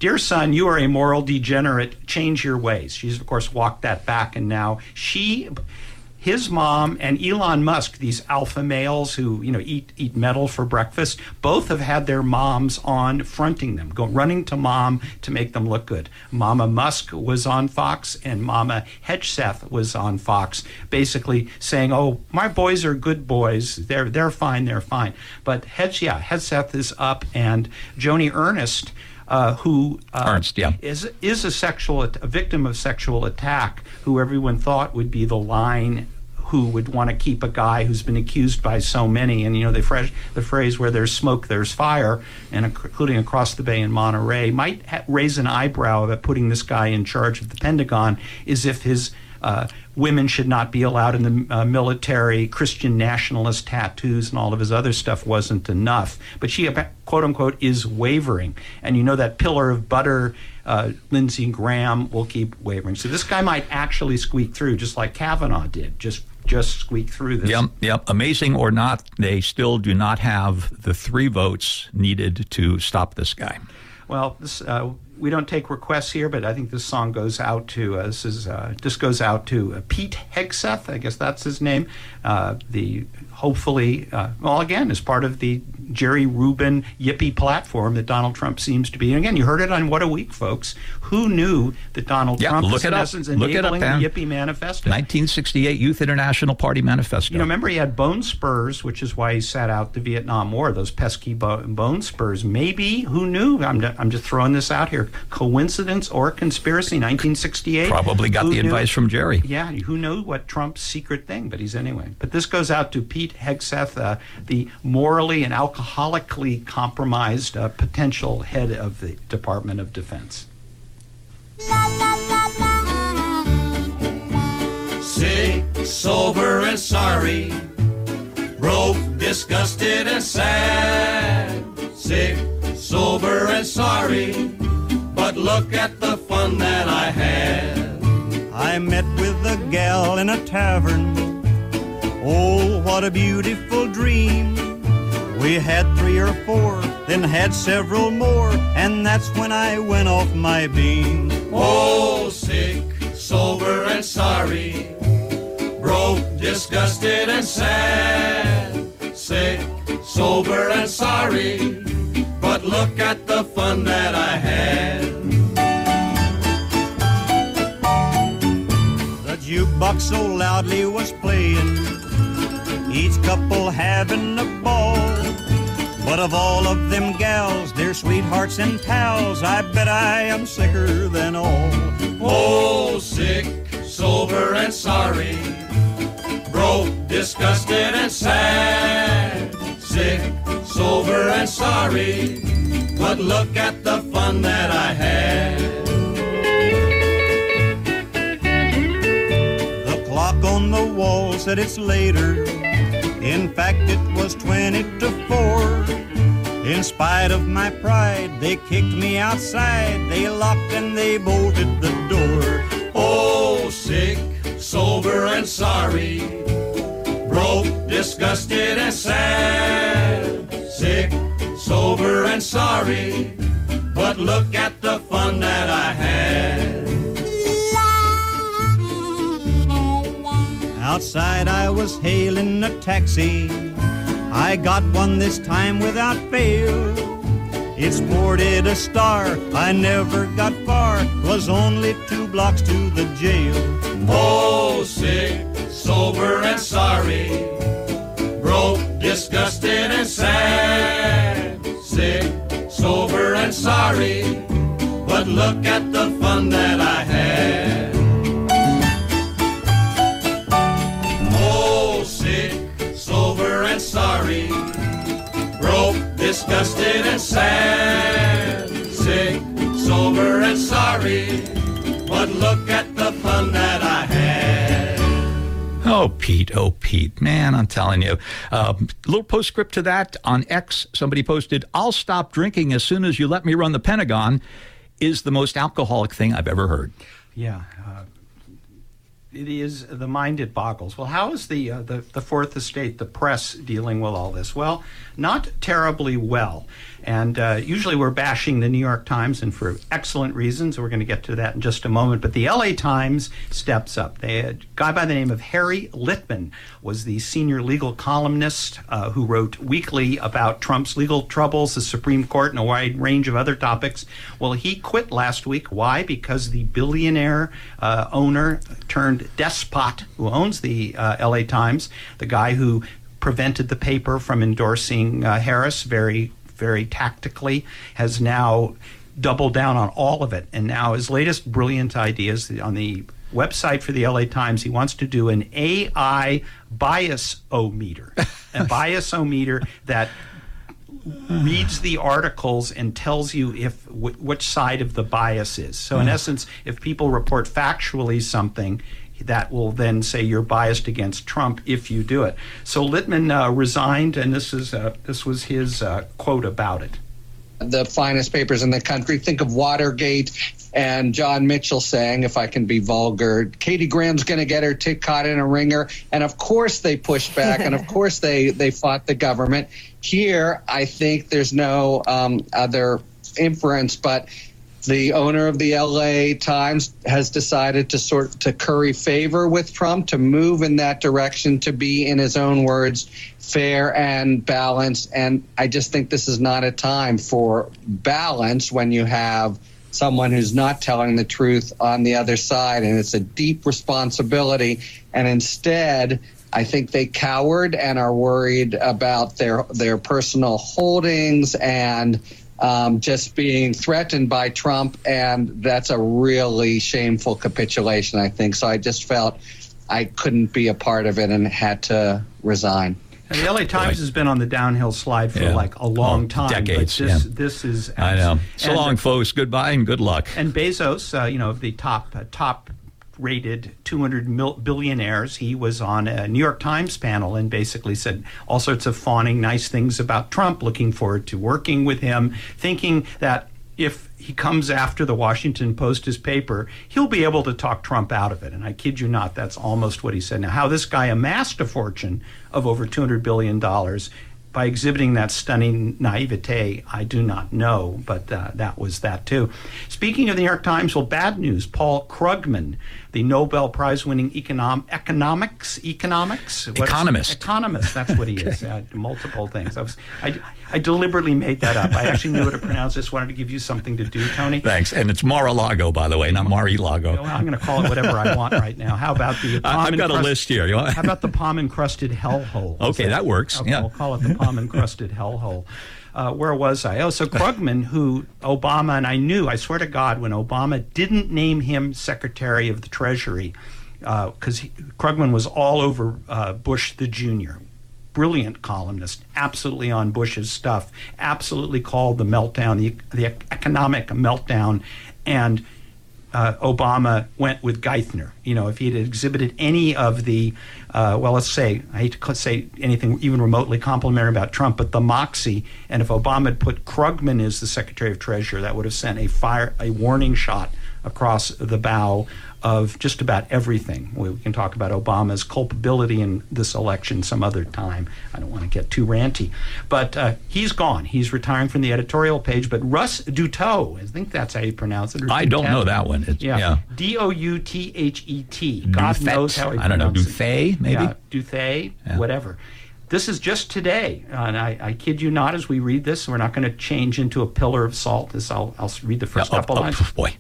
"Dear son, you are a moral degenerate. Change your ways." She's, of course, walked that back, and now she... His mom and Elon Musk, these alpha males who, you know, eat eat metal for breakfast, both have had their moms on fronting them, go, running to mom to make them look good. Mama Musk was on Fox, and Mama Hedgeseth was on Fox, basically saying, "Oh, my boys are good boys. They're they're fine. They're fine." But Hedge, yeah, Hedgeseth is up, and Joni Ernst. Uh, who uh, Ernst, yeah. is is a sexual a victim of sexual attack, who everyone thought would be the line who would want to keep a guy who's been accused by so many. And you know the phrase the phrase where there's smoke there's fire, and including across the bay in Monterey, might ha- raise an eyebrow about putting this guy in charge of the Pentagon, as if his Uh, women should not be allowed in the uh, military, Christian nationalist tattoos, and all of his other stuff wasn't enough. But she, quote unquote, is wavering. And you know that pillar of butter, uh, Lindsey Graham, will keep wavering. So this guy might actually squeak through, just like Kavanaugh did, just just squeak through this. Yep, yep. Amazing or not, they still do not have the three votes needed to stop this guy. Well, this, uh, we don't take requests here, but I think this song goes out to uh, this is uh, this goes out to uh, Pete Hegseth. I guess that's his name. Uh, the hopefully, uh, well, again, as part of the Jerry Rubin yippie platform that Donald Trump seems to be. And again, you heard it on What a Week, folks. Who knew that Donald yeah, Trump look is it in up. essence Look enabling it up, the yippie manifesto? nineteen sixty-eight Youth International Party Manifesto. You know, remember he had bone spurs, which is why he sat out the Vietnam War, those pesky bo- bone spurs. Maybe, who knew? I'm, I'm just throwing this out here. Coincidence or conspiracy, nineteen sixty-eight? Probably got who the knew? advice from Jerry. Yeah, who knew what Trump's secret thing, but he's anyway. But this goes out to Pete Hegseth, uh, the morally and alcoholically compromised uh, potential head of the Department of Defense. Sick, sober, and sorry. Broke, disgusted, and sad. Sick, sober, and sorry. But look at the fun that I had. I met with a gal in a tavern. Oh, what a beautiful dream. We had three or four, then had several more, and that's when I went off my beam. Oh, sick, sober, and sorry. Broke, disgusted, and sad. Sick, sober, and sorry. But look at the fun that I had. The jukebox so loudly was playing, each couple having a ball. But of all of them gals, they're sweethearts and pals, I bet I am sicker than all. Oh, sick, sober, and sorry. Broke, disgusted, and sad. Sick, sober, and sorry. But look at the fun that I had. The clock on the wall said it's later. In fact, it was twenty to four. In spite of my pride, they kicked me outside. They locked and they bolted the door. Oh, sick, sober, and sorry. Broke, disgusted, and sad. Sick, sober, and sorry. But look at the fun that I had. Outside I was hailing a taxi. I got one this time without fail. It sported a star, I never got far. 'Twas only two blocks to the jail. Oh, sick, sober, and sorry. Broke, disgusted, and sad. Sick, sober, and sorry. But look at the fun that I had. Oh, sick, sober, and sorry. Broke, disgusted, and sad. Sick, sober, and sorry. But look at the fun that I had. Oh, Pete, oh, Pete. Man, I'm telling you. A uh, little postscript to that on X. Somebody posted, "I'll stop drinking as soon as you let me run the Pentagon," is the most alcoholic thing I've ever heard. Yeah. Uh, it is the mind it boggles. Well, how is the, uh, the the Fourth Estate, the press, dealing with all this? Well, not terribly well. And uh, usually we're bashing the New York Times, and for excellent reasons. We're going to get to that in just a moment. But the L A Times steps up. They, a guy by the name of Harry Litman was the senior legal columnist uh, who wrote weekly about Trump's legal troubles, the Supreme Court, and a wide range of other topics. Well, he quit last week. Why? Because the billionaire uh, owner turned despot who owns the uh, L A Times, the guy who prevented the paper from endorsing uh, Harris very very tactically, has now doubled down on all of it. And now his latest brilliant ideas on the website for the L A Times, he wants to do an A I bias-o-meter, a bias-o-meter that reads the articles and tells you if w- which side of the bias is. So in essence, if people report factually something, that will then say you're biased against Trump if you do it. So Litman uh, resigned, and this is uh, this was his uh, quote about it. The finest papers in the country. Think of Watergate and John Mitchell saying, if I can be vulgar, Katie Graham's going to get her tit caught in a ringer. And of course they pushed back, and of course they, they fought the government. Here, I think there's no um, other inference, but the owner of the L A Times has decided to sort to curry favor with Trump, to move in that direction, to be, in his own words, fair and balanced. And I just think this is not a time for balance when you have someone who's not telling the truth on the other side. And it's a deep responsibility. And instead, I think they cowered and are worried about their their personal holdings and Um, just being threatened by Trump, and that's a really shameful capitulation, I think. So I just felt I couldn't be a part of it and had to resign. And the L A Times has been on the downhill slide for Yeah. like a long Oh, time. decades, But this, yeah. this is... I know. So and, long, folks. Goodbye and good luck. And Bezos, uh, you know, the top uh, top rated two hundred mil- billionaires, he was on a New York Times panel and basically said all sorts of fawning nice things about Trump, looking forward to working with him, thinking that if he comes after the Washington Post, his paper, he'll be able to talk Trump out of it. And I kid you not, that's almost what he said. Now, how this guy amassed a fortune of over two hundred billion dollars by exhibiting that stunning naivete, I do not know, but uh, that was that too. Speaking of the New York Times, well, bad news. Paul Krugman, the Nobel Prize-winning econom- economics, economics? What's, Economist. Economist, that's what he is. Uh, multiple things. I, was, I, I deliberately made that up. I actually knew how to pronounce this, wanted to give you something to do, Tony. Thanks. And it's Mar-a-Lago, by the way, not Mar-a-Lago. You know, I'm going to call it whatever I want right now. How about the palm I've got a list here. You want- How about the palm-encrusted hellhole? Is Okay, that works. Okay, Yeah. we'll call it the palm-encrusted hellhole. Uh, where was I? Oh, so Krugman, who Obama, and I knew, I swear to God, when Obama didn't name him Secretary of the Treasury, because uh, Krugman was all over uh, Bush the Junior. Brilliant columnist, absolutely on Bush's stuff, absolutely called the meltdown, the, the economic meltdown, and uh, Obama went with Geithner. You know, if he had exhibited any of the, uh, well, let's say, I hate to say anything even remotely complimentary about Trump, but the moxie, and if Obama had put Krugman as the Secretary of Treasury, that would have sent a fire, a warning shot across the bow of just about everything. We can talk about Obama's culpability in this election some other time. I don't want to get too ranty. But uh, he's gone. He's retiring from the editorial page. But Russ Duteau, I think that's how you pronounce it. or I don't Dutet. know that one. It's, Yeah. yeah. D O U T H E T. God Duthet. knows how he I don't know. pronounces it. Duthay, maybe? Yeah, Duthay, Yeah. whatever. This is just today, uh, and I, I kid you not, as we read this, we're not going to change into a pillar of salt. This I'll, I'll read the first Yeah, couple oh, lines. oh, boy.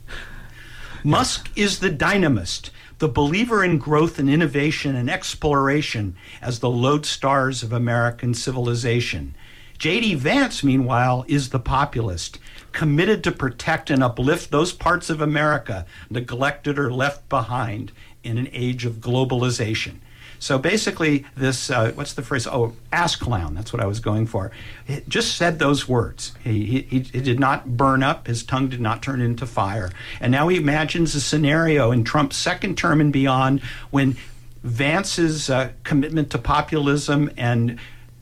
Musk is the dynamist, the believer in growth and innovation and exploration as the lodestars of American civilization. J D. Vance, meanwhile, is the populist, committed to protect and uplift those parts of America neglected or left behind in an age of globalization. So basically, this, uh, what's the phrase? Oh, ass clown. That's what I was going for. He just said those words. He, he, he did not burn up. His tongue did not turn into fire. And now he imagines a scenario in Trump's second term and beyond when Vance's uh, commitment to populism and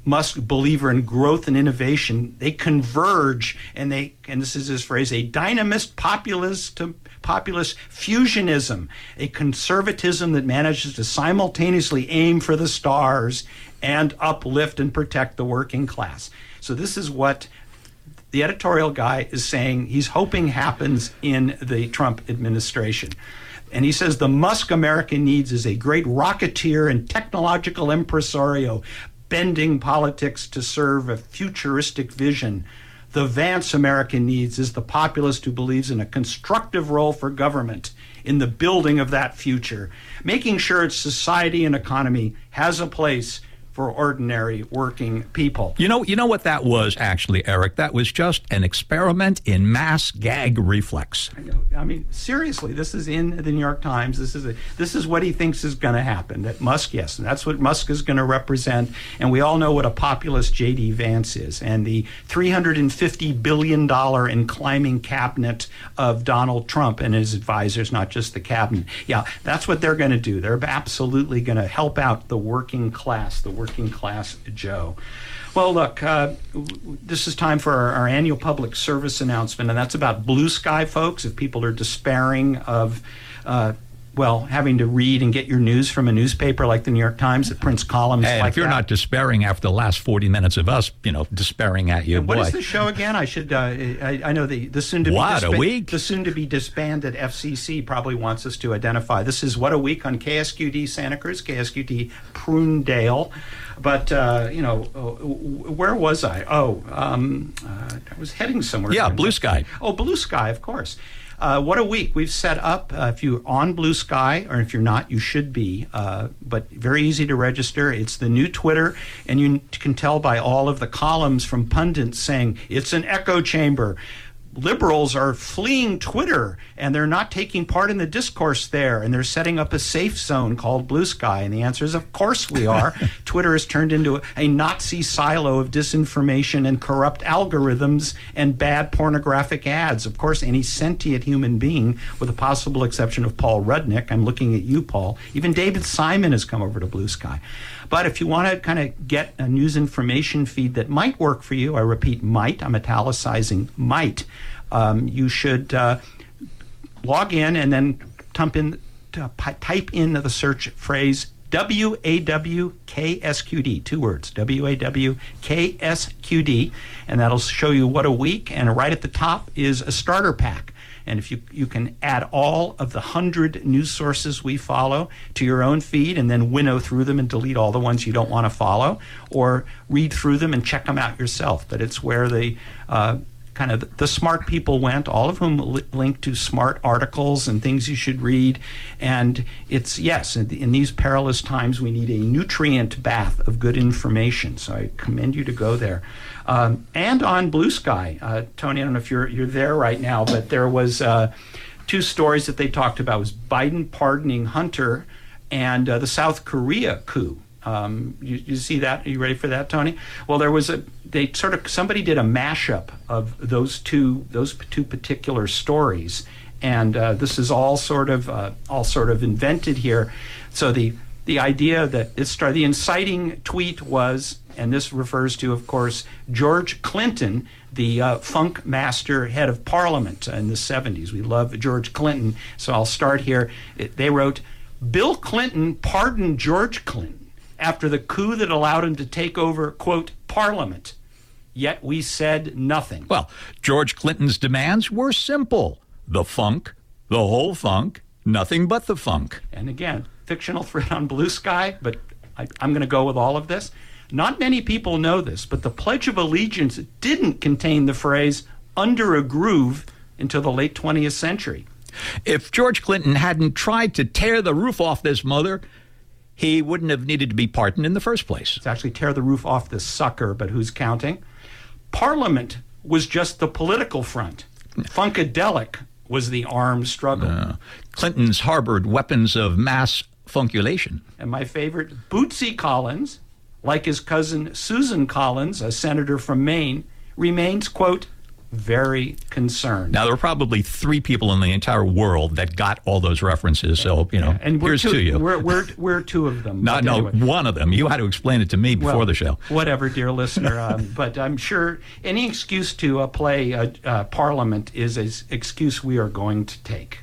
Musk, believer in growth and innovation, they converge, and they and this is his phrase, a dynamist populist to populist fusionism, a conservatism that manages to simultaneously aim for the stars and uplift and protect the working class. So this is what the editorial guy is saying he's hoping happens in the Trump administration. And he says the Musk America needs is a great rocketeer and technological impresario, bending politics to serve a futuristic vision. The Vance America needs is the populist who believes in a constructive role for government in the building of that future, making sure its society and economy has a place for ordinary working people. You know, you know what that was, actually, Eric? That was just an experiment in mass gag reflex. I know. I mean, seriously, this is in the New York Times. This is a, this is what he thinks is going to happen. That Musk, yes, and that's what Musk is going to represent. And we all know what a populist J D Vance is, and the three hundred fifty billion dollars and climbing cabinet of Donald Trump and his advisors, not just the cabinet. Yeah, that's what they're going to do. They're absolutely going to help out the working class, the working class Joe. Well, look, uh, this is time for our, our annual public service announcement, and that's about Blue Sky, folks. If people are despairing of, uh, well, having to read and get your news from a newspaper like the New York Times that prints columns and like if you're that. not despairing after the last forty minutes of us, you know, despairing at you, And what boy. is the show again? I should. Uh, I, I know the the soon to be What, a week? the soon to be disbanded F C C probably wants us to identify. This is What a Week on K S Q D Santa Cruz, K S Q D Prunedale. But uh, you know, where was I? Oh, um, uh, I was heading somewhere. Yeah, Blue Sky. Oh, Blue Sky, of course. Uh, what a week we've set up. Uh, if you're on Blue Sky, or if you're not, you should be. Uh, but very easy to register. It's the new Twitter, and you can tell by all of the columns from pundits saying it's an echo chamber. Liberals are fleeing Twitter, and they're not taking part in the discourse there, and they're setting up a safe zone called Blue Sky. And the answer is, of course we are. Twitter has turned into a, a Nazi silo of disinformation and corrupt algorithms and bad pornographic ads. Of course, any sentient human being, with the possible exception of Paul Rudnick, I'm looking at you, Paul, even David Simon has come over to Blue Sky. But if you want to kind of get a news information feed that might work for you, I repeat, might, I'm italicizing might, um, you should uh, log in and then type in, uh, type in the search phrase W A W K S Q D, two words, W A W K S Q D, and that'll show you what a week, and right at the top is a starter pack. And if you you can add all of the hundred news sources we follow to your own feed and then winnow through them and delete all the ones you don't want to follow, or read through them and check them out yourself. But it's where the uh, kind of the smart people went, all of whom li- link to smart articles and things you should read. And it's, yes, in, in these perilous times, we need a nutrient bath of good information. So I commend you to go there. Um, and on Blue Sky, uh, Tony, I don't know if you're you're there right now, but there was uh, two stories that they talked about. It was Biden pardoning Hunter and uh, the South Korea coup. Um, you, you see that? Are you ready for that, Tony? Well, there was a they sort of somebody did a mashup of those two those two particular stories, and uh, this is all sort of uh, all sort of invented here. So the the idea that it started, the inciting tweet was, and this refers to, of course, George Clinton, the uh, funk master head of parliament in the seventies. We love George Clinton, so I'll start here. It, they wrote, Bill Clinton pardoned George Clinton after the coup that allowed him to take over, quote, Parliament. Yet we said nothing. Well, George Clinton's demands were simple. The funk, the whole funk, nothing but the funk. And again, fictional thread on Blue Sky, but I, I'm going to go with all of this. Not many people know this, but the Pledge of Allegiance didn't contain the phrase, under a groove, until the late twentieth century. If George Clinton hadn't tried to tear the roof off this mother, he wouldn't have needed to be pardoned in the first place. It's actually tear the roof off this sucker, but who's counting? Parliament was just the political front. Funkadelic was the armed struggle. Uh, Clinton's harbored weapons of mass funculation. And my favorite, Bootsy Collins, like his cousin Susan Collins, a senator from Maine, remains, quote, very concerned. Now, there were probably three people in the entire world that got all those references. So, you know, and we're here's two, to you. We're, we're, we're two of them. No, But no, anyway. one of them. You had to explain it to me before Well, the show. Whatever, dear listener. Um, but I'm sure any excuse to uh, play uh, uh, Parliament is an excuse we are going to take.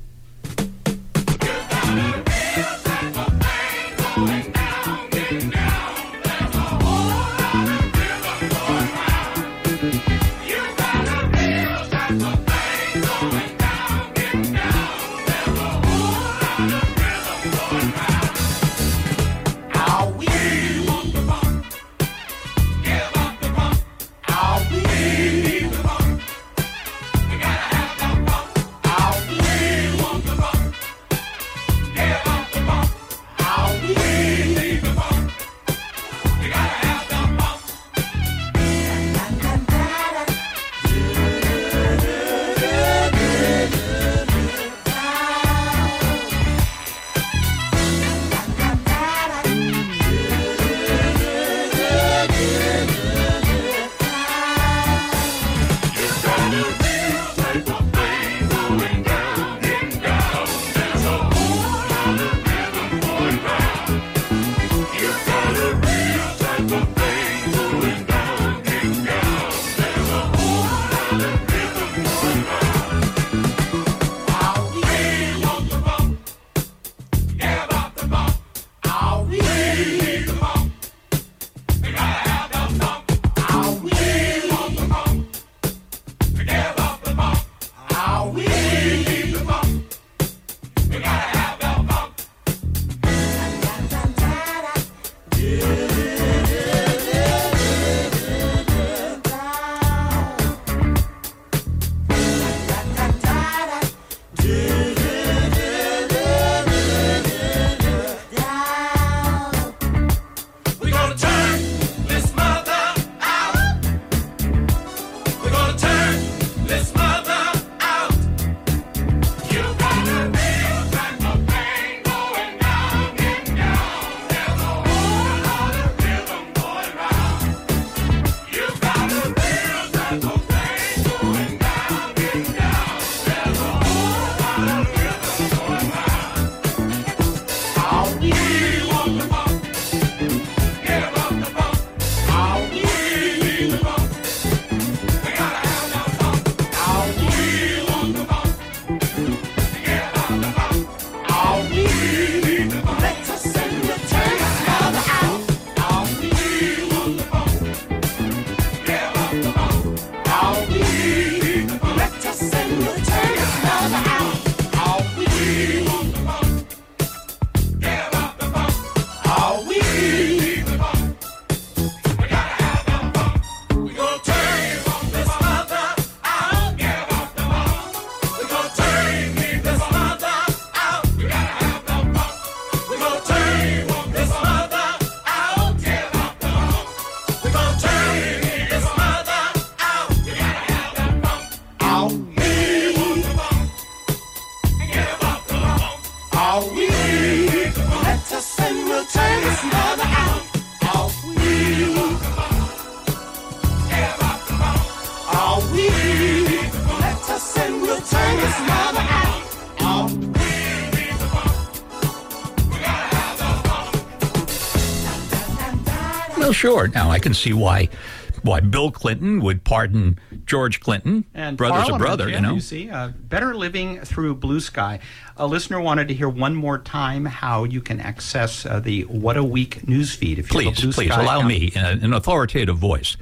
Well, sure. Now, I can see why why Bill Clinton would pardon George Clinton. And Brother's a Parliament, brother, yeah, you know. You see, uh, better living through Blue Sky. A listener wanted to hear one more time how you can access uh, the What a Week newsfeed. If you have a Please, Blue please, Sky allow account. me in a, an authoritative voice.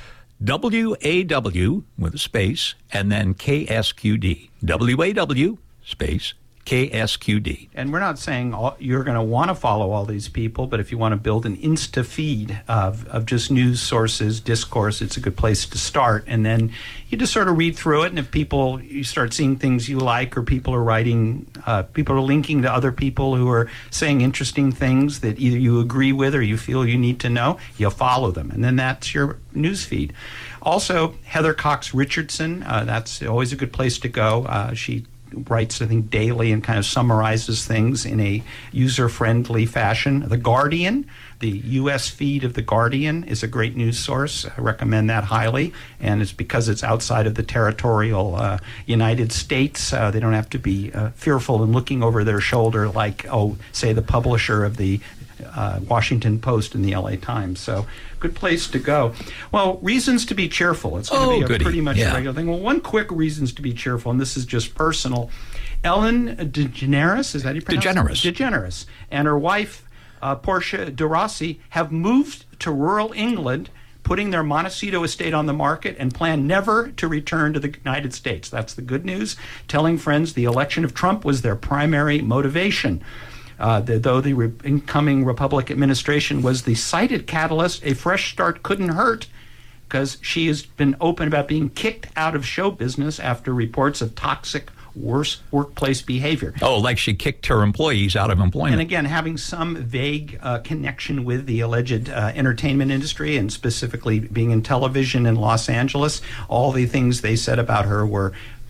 W A W with a space and then K S Q D. W A W space K S Q D. And we're not saying all, you're going to want to follow all these people, but if you want to build an Insta feed of, of just news sources, discourse, it's a good place to start. And then you just sort of read through it, and if people, you start seeing things you like, or people are writing, uh, people are linking to other people who are saying interesting things that either you agree with or you feel you need to know, you'll follow them. And then that's your news feed. Also, Heather Cox Richardson, uh, that's always a good place to go. Uh, she writes, I think, daily and kind of summarizes things in a user-friendly fashion. The Guardian, the U S feed of The Guardian, is a great news source. I recommend that highly, and it's because it's outside of the territorial uh, United States. Uh, they don't have to be uh, fearful and looking over their shoulder like, oh, say, the publisher of the uh, Washington Post and the L A Times. So, good place to go. Well, reasons to be cheerful. It's going to Oh, be a goody. pretty much Yeah. a regular thing. Well, one quick reasons to be cheerful, and this is just personal. Ellen DeGeneres, is that how you pronounce it? DeGeneres. DeGeneres, and her wife, uh, Portia de Rossi, have moved to rural England, putting their Montecito estate on the market, and plan never to return to the United States. That's the good news. Telling friends the election of Trump was their primary motivation. Uh, the, though the re- incoming Republican administration was the cited catalyst, a fresh start couldn't hurt, because she has been open about being kicked out of show business after reports of toxic, worse workplace behavior. Oh, like she kicked her employees out of employment. And again, having some vague uh, connection with the alleged uh, entertainment industry, and specifically being in television in Los Angeles, all the things they said about her were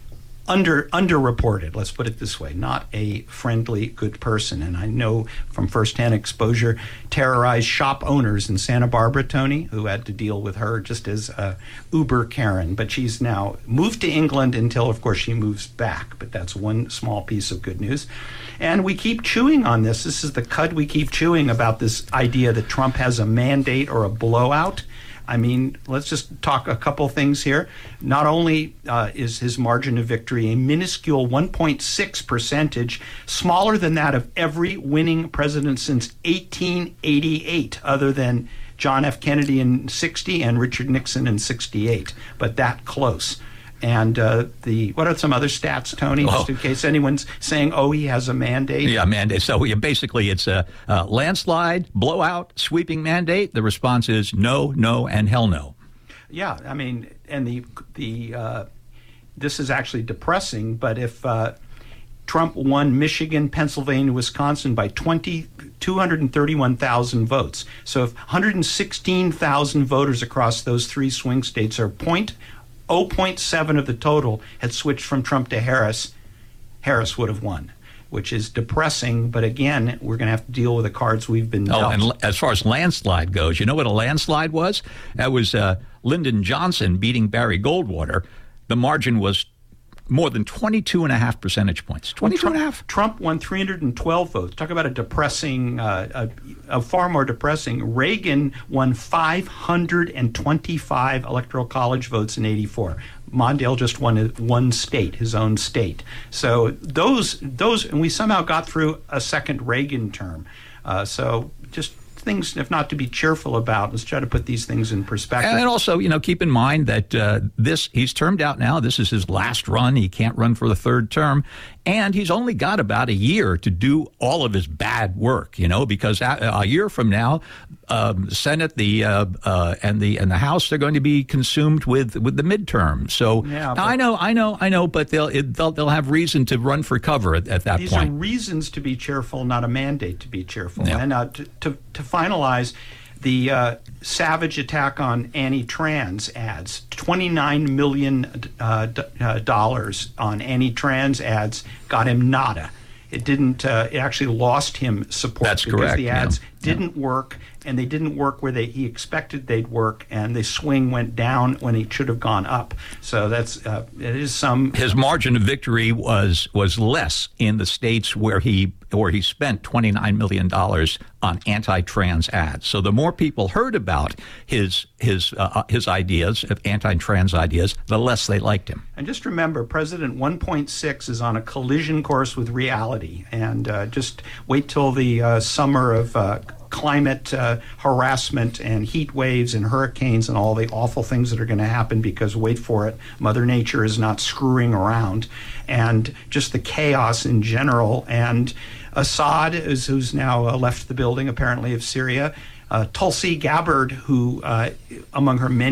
under underreported. Let's put it this way: not a friendly, good person. And I know from firsthand exposure, terrorized shop owners in Santa Barbara, Tony, who had to deal with her just as uh, Uber Karen. But she's now moved to England until, of course, she moves back. But that's one small piece of good news. And we keep chewing on this. This is the cud we keep chewing about, this idea that Trump has a mandate or a blowout. I mean, let's just talk a couple things here. Not only uh, is his margin of victory a minuscule one point six percentage, smaller than that of every winning president since eighteen eighty-eight, other than John F. Kennedy in sixty and Richard Nixon in sixty-eight, but that close. And uh, the what are some other stats, Tony, Well, just in case anyone's saying, oh, he has a mandate? Yeah, mandate. So yeah, basically it's a uh, landslide, blowout, sweeping mandate. The response is no, no, and hell no. Yeah, I mean, and the the uh, this is actually depressing, but if uh, Trump won Michigan, Pennsylvania, Wisconsin by twenty, two hundred thirty-one thousand votes, so if one hundred sixteen thousand voters across those three swing states are point zero point seven of the total had switched from Trump to Harris, Harris would have won, which is depressing. But again, we're going to have to deal with the cards we've been dealt. Oh, and l- as far as landslide goes, you know what a landslide was? That was uh, Lyndon Johnson beating Barry Goldwater. The margin was more than twenty-two and a half percentage points. twenty-two and a half. Trump won three hundred twelve votes. Talk about a depressing, uh, a, a far more depressing. Reagan won five hundred twenty-five electoral college votes in eighty-four. Mondale just won one state, his own state. So those, those, and we somehow got through a second Reagan term. Uh, so just things, if not to be cheerful about. Let's try to put these things in perspective. And also, you know, keep in mind that uh, this, he's termed out now. This is his last run. He can't run for the third term. And he's only got about a year to do all of his bad work, you know, because a, a year from now, um, the Senate, the uh, uh, and the and the House are going to be consumed with with the midterm. So Yeah, I know, I know, I know, but they'll it, they'll they'll have reason to run for cover at, at that These point. are reasons to be cheerful, not a mandate to be cheerful. Yeah. And uh, to, to, to finalize, the uh, savage attack on anti-trans ads, twenty-nine million uh, d- uh, dollars on anti-trans ads got him nada. It didn't. Uh, it actually lost him support. That's because correct, the ads yeah. didn't work, and they didn't work where they he expected they'd work, and the swing went down when it should have gone up. So that's uh, it is some. His margin of victory was was less in the states where he where he spent twenty-nine million dollars on anti-trans ads. So the more people heard about his his uh, his ideas, anti-trans ideas, the less they liked him. And just remember, President one point six is on a collision course with reality. And uh, just wait till the uh, summer of uh, climate uh, harassment and heat waves and hurricanes and all the awful things that are going to happen, because, wait for it, Mother Nature is not screwing around. And just the chaos in general. And Assad, is, who's now uh, left the building, apparently, of Syria. Uh, Tulsi Gabbard, who, uh, among her many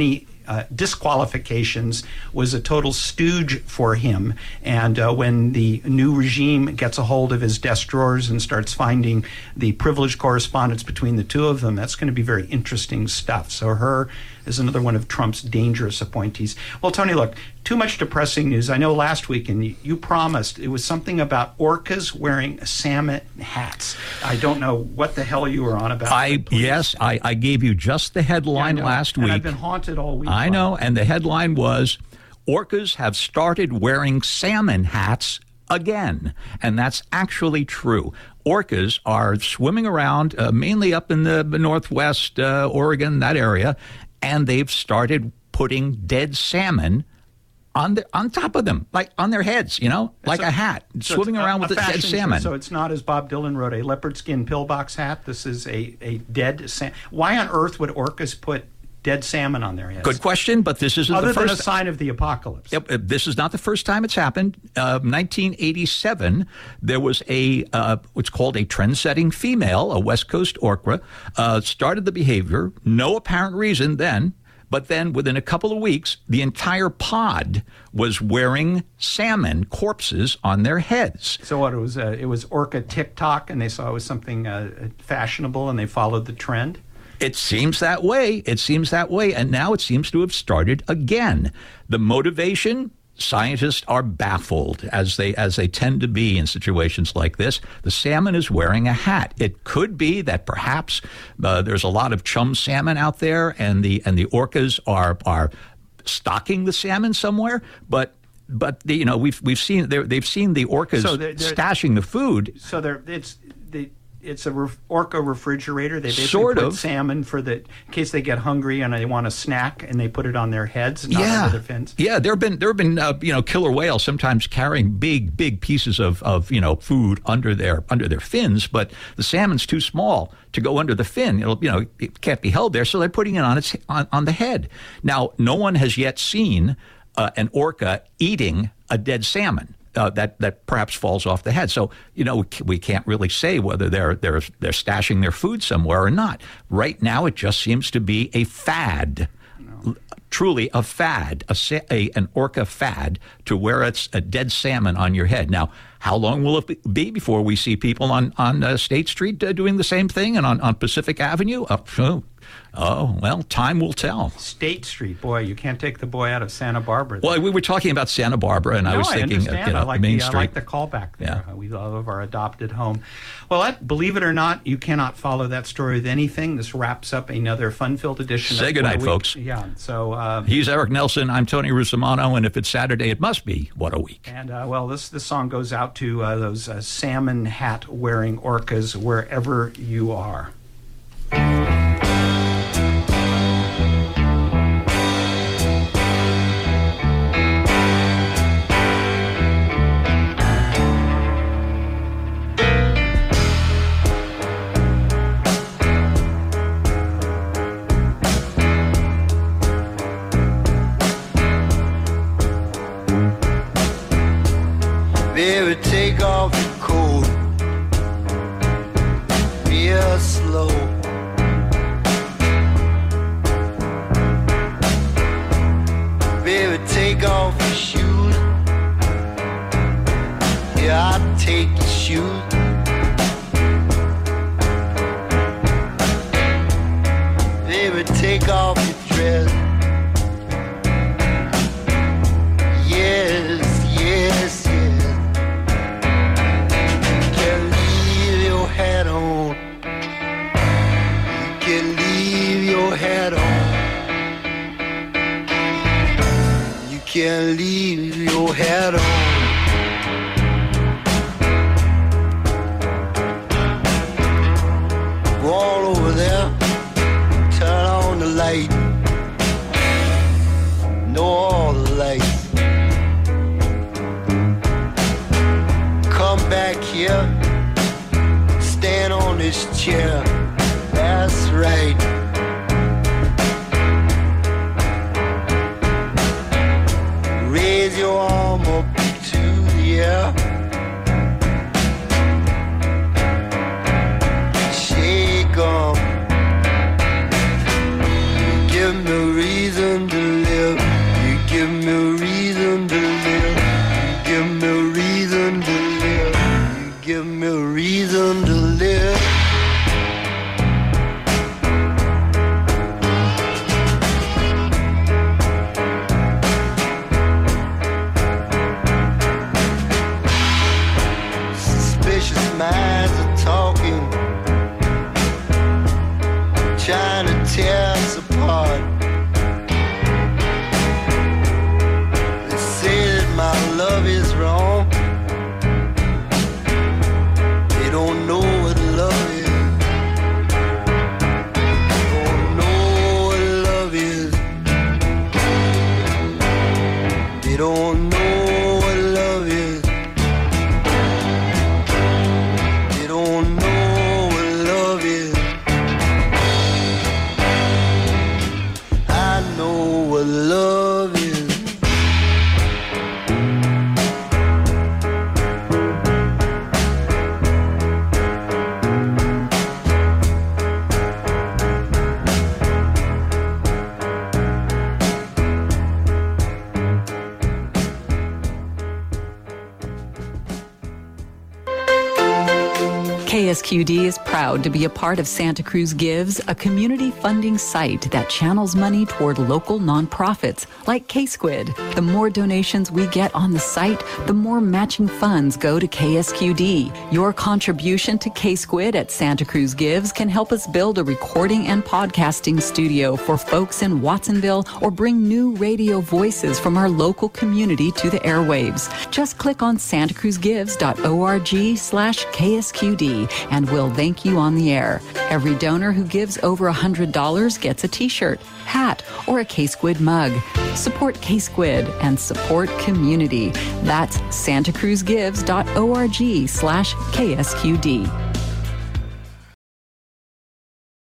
uh, disqualifications, was a total stooge for him. And uh, when the new regime gets a hold of his desk drawers and starts finding the privileged correspondence between the two of them, that's going to be very interesting stuff. So her is another one of Trump's dangerous appointees. Well, Tony, look, too much depressing news. I know last week, and you, you promised, it was something about orcas wearing salmon hats. I don't know what the hell you were on about. I Yes, I, I gave you just the headline yeah, last and week. I've been haunted all week. I know, and the headline was, orcas have started wearing salmon hats again. And that's actually true. Orcas are swimming around, uh, mainly up in the northwest, uh, Oregon, that area, and they've started putting dead salmon on the, on top of them, like on their heads, you know, like so, a hat, so swimming a, around a with a dead salmon. So it's not, as Bob Dylan wrote, a leopard skin pillbox hat. This is a, a dead salmon. Why on earth would orcas put dead salmon on their heads? Good question, but this isn't Other the first. than a sign of the apocalypse. Yep, this is not the first time it's happened. Uh, nineteen eighty-seven, there was a uh, what's called a trend-setting female, a West Coast orca, uh, started the behavior. No apparent reason then. But then within a couple of weeks, the entire pod was wearing salmon corpses on their heads. So what, it was uh, it was orca TikTok, and they saw it was something uh, fashionable, and they followed the trend? It seems that way. It seems that way. And now it seems to have started again. The motivation, scientists are baffled, as they as they tend to be in situations like this. The salmon is wearing a hat. It could be that perhaps uh, there's a lot of chum salmon out there, and the and the orcas are are stocking the salmon somewhere. But but the, you know we've we've seen they've seen the orcas so they're, they're, stashing the food. So they're it's the. It's a ref- orca refrigerator. They basically sort put of. salmon for the in case they get hungry and they want a snack, and they put it on their heads, not yeah. on their fins. Yeah, there have been there have been uh, you know killer whales sometimes carrying big big pieces of, of you know food under their under their fins, but the salmon's too small to go under the fin. It'll you know it can't be held there, so they're putting it on its on, on the head. Now, no one has yet seen uh, an orca eating a dead salmon. Uh, that that perhaps falls off the head. So you know we can't really say whether they're they're they're stashing their food somewhere or not. Right now, it just seems to be a fad, no. truly a fad, a, a an orca fad to wear a, a dead salmon on your head. Now, how long will it be before we see people on on uh, State Street uh, doing the same thing, and on, on Pacific Avenue? Uh, oh, oh, well, time will tell. State Street, boy, you can't take the boy out of Santa Barbara. Well, we were talking about Santa Barbara, and no, I was thinking, I uh, you know, I like Main the, Street. I like the callback there. Yeah. We love our adopted home. Well, that, believe it or not, you cannot follow that story with anything. This wraps up another fun-filled edition. Say of goodnight, What a folks. Week. Yeah. So uh, he's Eric Nelson. I'm Tony Russomanno, and if it's Saturday, it must be What a Week. And uh, well, this this song goes out to uh, those uh, salmon hat wearing orcas wherever you are. Baby, take off your coat real slow. Baby, take off your shoes. Yeah, I'll take your shoes. Baby, take off your dress. Yes, yes, yes. You can leave your hat on. You can leave your hat on. You can leave your hat on. Go all over there. Turn on the light. Know all the lights. Come back here. Stand on this chair. That's right. Raise your arm up to the air. Shake 'em. Give me a reason to what love is. K S Q D is proud to be a part of Santa Cruz Gives, a community funding site that channels money toward local nonprofits like K-Squid. The more donations we get on the site, the more matching funds go to K S Q D. Your contribution to K-Squid at Santa Cruz Gives can help us build a recording and podcasting studio for folks in Watsonville or bring new radio voices from our local community to the airwaves. Just click on santacruzgives.org slash KSQD and we'll thank you on the air. Every donor who gives over one hundred dollars gets a t-shirt, hat, or a K-Squid mug. Support K-Squid and support community. That's santacruzgives.org slash KSQD.